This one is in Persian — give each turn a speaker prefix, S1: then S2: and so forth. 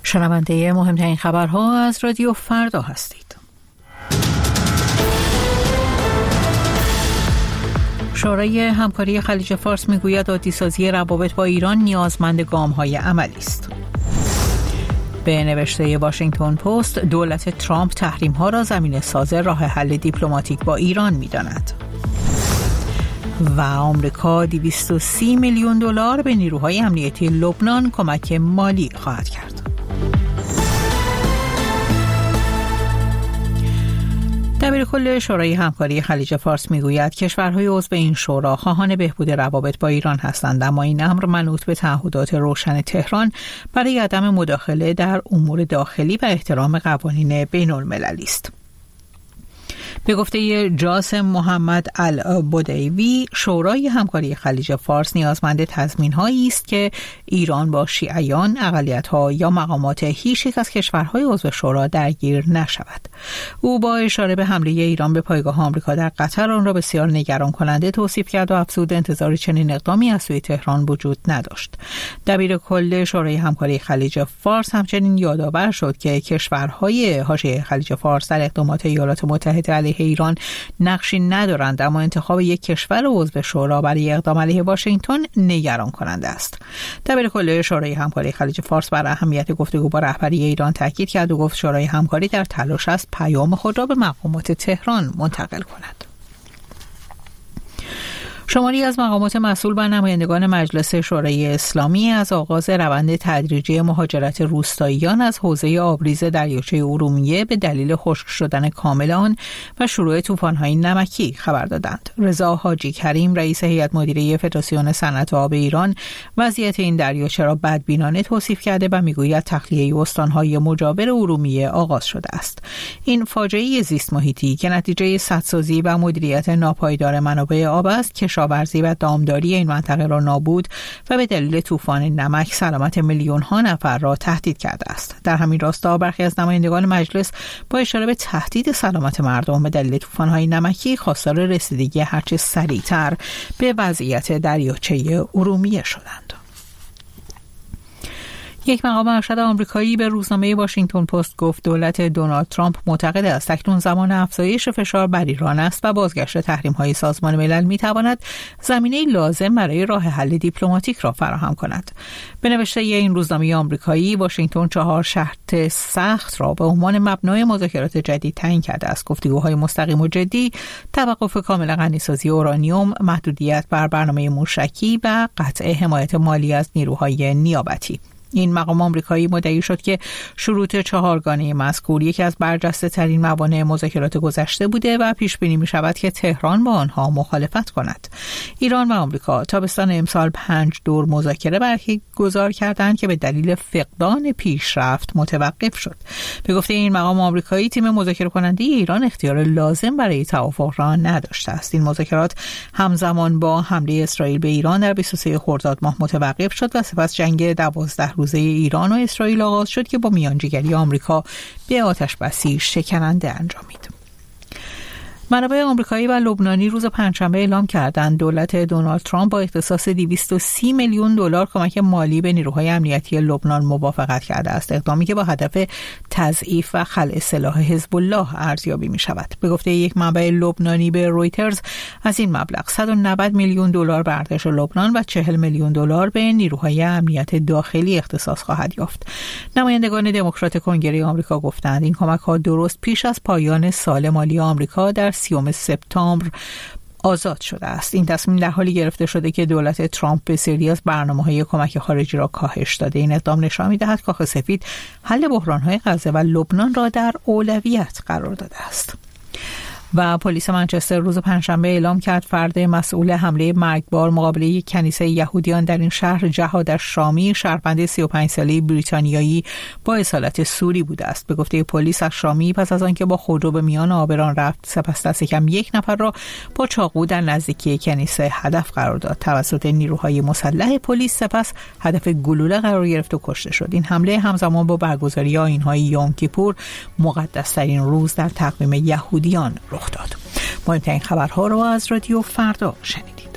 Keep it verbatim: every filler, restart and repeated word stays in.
S1: شنونده مهمترین خبرها از رادیو فردا هستید. شورای همکاری خلیج فارس میگوید عادی‌سازی روابط با ایران نیازمند گام‌های عملی است. به نوشته واشنگتن پست، دولت ترامپ تحریم‌ها را زمینه ساز راه حل دیپلماتیک با ایران می‌داند. و آمریکا دویست و سی میلیون دلار به نیروهای امنیتی لبنان کمک مالی خواهد کرد. دبیرکل شورای همکاری خلیج فارس میگوید کشورهای عضو این شورا خواهان بهبود روابط با ایران هستند، اما این امر منوط به تعهدات روشن تهران برای عدم مداخله در امور داخلی و احترام قوانین بین المللی است. به گفته جاسم محمد البدیوی، شورای همکاری خلیج فارس نیازمند تضمین‌هایی است که ایران با شیعیان، اقلیت‌ها یا مقامات هیچ یک از کشورهای عضو شورا درگیر نشود. او با اشاره به حمله ایران به پایگاه آمریکا در قطر آن را بسیار نگران کننده توصیف کرد و افزود انتظار چنین اقدامی از سوی تهران وجود نداشت. دبیرکل شورای همکاری خلیج فارس همچنین یادآور شد که کشورهای حاشیه خلیج فارس در اقدامات ایالات متحده علیه ایران نقشی ندارند، اما انتخاب یک کشور عضو شورا برای اقدام علیه واشنگتن نگران کننده است. دبیرکل شورای همکاری خلیج فارس بر اهمیت گفتگو با رهبری ایران تاکید کرد و گفت شورای همکاری در تلاش است پیام خود را به مقامات تهران منتقل کند. شماری از مقامات مسئول و نمایندگان مجلس شورای اسلامی از آغاز روند تدریجی مهاجرت روستاییان از حوزه آبریز دریاچه ارومیه به دلیل خشک شدن کامل آن و شروع طوفان‌های نمکی خبر دادند. رضا حاجی کریم، رئیس هیئت مدیره فدراسیون صنعت آب ایران، وضعیت این دریاچه را بدبینانه توصیف کرده و میگوید تخلیه استان‌های مجاور ارومیه آغاز شده است. این فاجعه زیست محیطی که نتیجه سدسازی و مدیریت ناپایدار منابع آب است که کشاورزی و دامداری این منطقه را نابود و به دلیل طوفان نمک سلامت میلیون ها نفر را تهدید کرده است. در همین راستا برخی از نمایندگان مجلس با اشاره به تهدید سلامت مردم به دلیل طوفان‌های نمکی خواستار رسیدگی هرچه سریعتر به وضعیت دریاچه ارومیه شدند. یک مقام ارشد آمریکایی به روزنامه واشنگتن پست گفت دولت دونالد ترامپ معتقد است اکنون زمان افزایش فشار بر ایران است و بازگشت تحریم‌های سازمان ملل می‌تواند زمینه لازم برای راه حل دیپلماتیک را فراهم کند. به نوشته این روزنامه آمریکایی، واشنگتن چهار شرط سخت را به عنوان مبنای مذاکرات جدید تعیین کرده است: گفتگوهای مستقیم و جدی، توقف کامل غنیسازی اورانیوم، محدودیت بر برنامه موشکی و قطع حمایت مالی از نیروهای نیابتی. این مقام آمریکایی مدعی شد که شروط چهارگانه مذکور یکی از برجسته ترین موانع مذاکرات گذشته بوده و پیش بینی می شود که تهران با آنها مخالفت کند. ایران و آمریکا تابستان امسال پنج دور مذاکره برگزار کردند که به دلیل فقدان پیشرفت متوقف شد. به گفته این مقام آمریکایی، تیم مذاکره کننده ایران اختیار لازم برای توافق را نداشته است. این مذاکرات همزمان با حمله اسرائیل به ایران در بیست و سوم خرداد ماه متوقف شد و سپس جنگ دوازده روزه ایران و اسرائیل آغاز شد که با میانجیگری آمریکا به آتش‌بسی شکننده انجامید. منابع آمریکایی و لبنانی روز پنجشنبه اعلام کردند دولت دونالد ترامپ با اختصاص دویست و سی میلیون دلار کمک مالی به نیروهای امنیتی لبنان موافقت کرده است، اقدامی که با هدف تضعیف و خلع سلاح حزب الله ارزیابی می شود. به گفته یک منبع لبنانی به رویترز، از این مبلغ صد و نود میلیون دلار به ارتش لبنان و چهل میلیون دلار به نیروهای امنیت داخلی اختصاص خواهد یافت. نمایندگان دموکرات کنگره آمریکا گفتند این کمک‌ها درست پیش از پایان سال مالی آمریکا در سیوم سپتامبر آزاد شده است. این تصمیم در حالی گرفته شده که دولت ترامپ به سری از برنامه‌های کمک خارجی را کاهش داده. این اقدام نشان می‌دهد کاخ سفید حل بحران‌های غزه و لبنان را در اولویت قرار داده است. و پلیس منچستر روز پنجشنبه اعلام کرد فرد مسئول حمله مرگبار مقابل یک کنیسه یهودیان در این شهر، جهاد الشامی، شهروند سی و پنج ساله بریتانیایی با اصالت سوری بوده است. به گفته پلیس، الشامی پس از آنکه با خودرو به میان آبران رفت، سپس دست کم یک نفر را با چاقو در نزدیکی کنیسه هدف قرار داد. توسط نیروهای مسلح پلیس سپس هدف گلوله قرار گرفت و کشته شد. این حمله همزمان با برگزاری آیین‌های یوم کیپور، مقدس‌ترین روز در تقویم یهودیان، رخ داد. مهمترین خبرها را از رادیو فردا شنیدید.